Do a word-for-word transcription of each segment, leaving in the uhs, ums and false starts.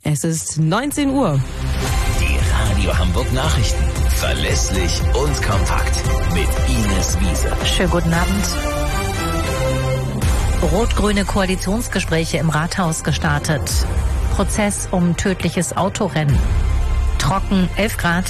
Es ist neunzehn Uhr. Die Radio Hamburg Nachrichten. Verlässlich und kompakt. Mit Ines Wiese. Schönen guten Abend. Rot-grüne Koalitionsgespräche im Rathaus gestartet. Prozess um tödliches Autorennen. Trocken, elf Grad.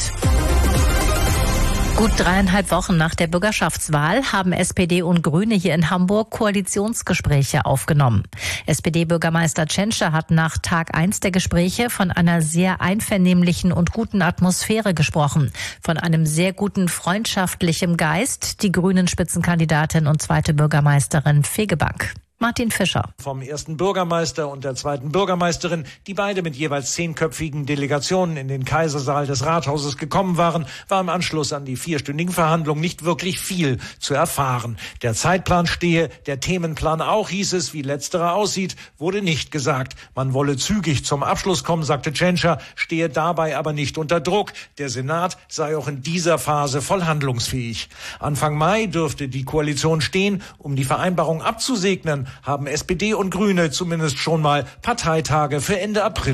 Gut dreieinhalb Wochen nach der Bürgerschaftswahl haben S P D und Grüne hier in Hamburg Koalitionsgespräche aufgenommen. S P D-Bürgermeister Tschentscher hat nach Tag eins der Gespräche von einer sehr einvernehmlichen und guten Atmosphäre gesprochen. Von einem sehr guten freundschaftlichen Geist, die Grünen-Spitzenkandidatin und zweite Bürgermeisterin Fegebank. Martin Fischer. Vom ersten Bürgermeister und der zweiten Bürgermeisterin, die beide mit jeweils zehnköpfigen Delegationen in den Kaisersaal des Rathauses gekommen waren, war im Anschluss an die vierstündigen Verhandlungen nicht wirklich viel zu erfahren. Der Zeitplan stehe, der Themenplan auch, hieß es. Wie letzterer aussieht, wurde nicht gesagt. Man wolle zügig zum Abschluss kommen, sagte Tschentscher, stehe dabei aber nicht unter Druck. Der Senat sei auch in dieser Phase voll handlungsfähig. Anfang Mai dürfte die Koalition stehen, um die Vereinbarung abzusegnen, haben S P D und Grüne zumindest schon mal Parteitage für Ende April.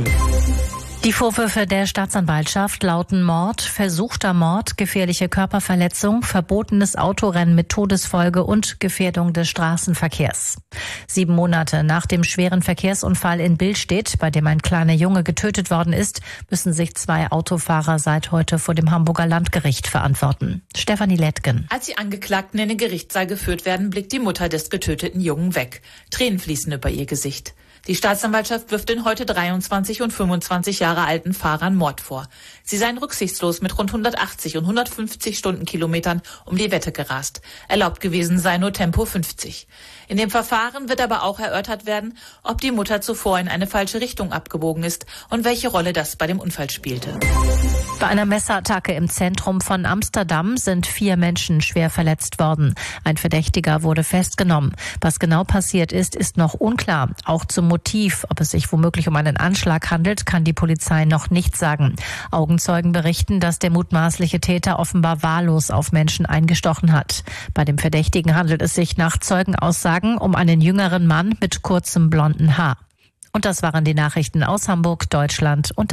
Die Vorwürfe der Staatsanwaltschaft lauten Mord, versuchter Mord, gefährliche Körperverletzung, verbotenes Autorennen mit Todesfolge und Gefährdung des Straßenverkehrs. Sieben Monate nach dem schweren Verkehrsunfall in Billstedt, bei dem ein kleiner Junge getötet worden ist, müssen sich zwei Autofahrer seit heute vor dem Hamburger Landgericht verantworten. Stefanie Lettgen. Als die Angeklagten in den Gerichtssaal geführt werden, blickt die Mutter des getöteten Jungen weg. Tränen fließen über ihr Gesicht. Die Staatsanwaltschaft wirft den heute dreiundzwanzig und fünfundzwanzig Jahre alten Fahrern Mord vor. Sie seien rücksichtslos mit rund hundertachtzig und hundertfünfzig Stundenkilometern um die Wette gerast. Erlaubt gewesen sei nur Tempo fünfzig. In dem Verfahren wird aber auch erörtert werden, ob die Mutter zuvor in eine falsche Richtung abgebogen ist und welche Rolle das bei dem Unfall spielte. Bei einer Messerattacke im Zentrum von Amsterdam sind vier Menschen schwer verletzt worden. Ein Verdächtiger wurde festgenommen. Was genau passiert ist, ist noch unklar. Auch zum Motiv, ob es sich womöglich um einen Anschlag handelt, kann die Polizei noch nicht sagen. Augenzeugen berichten, dass der mutmaßliche Täter offenbar wahllos auf Menschen eingestochen hat. Bei dem Verdächtigen handelt es sich nach Zeugenaussagen um einen jüngeren Mann mit kurzem blonden Haar. Und das waren die Nachrichten aus Hamburg, Deutschland und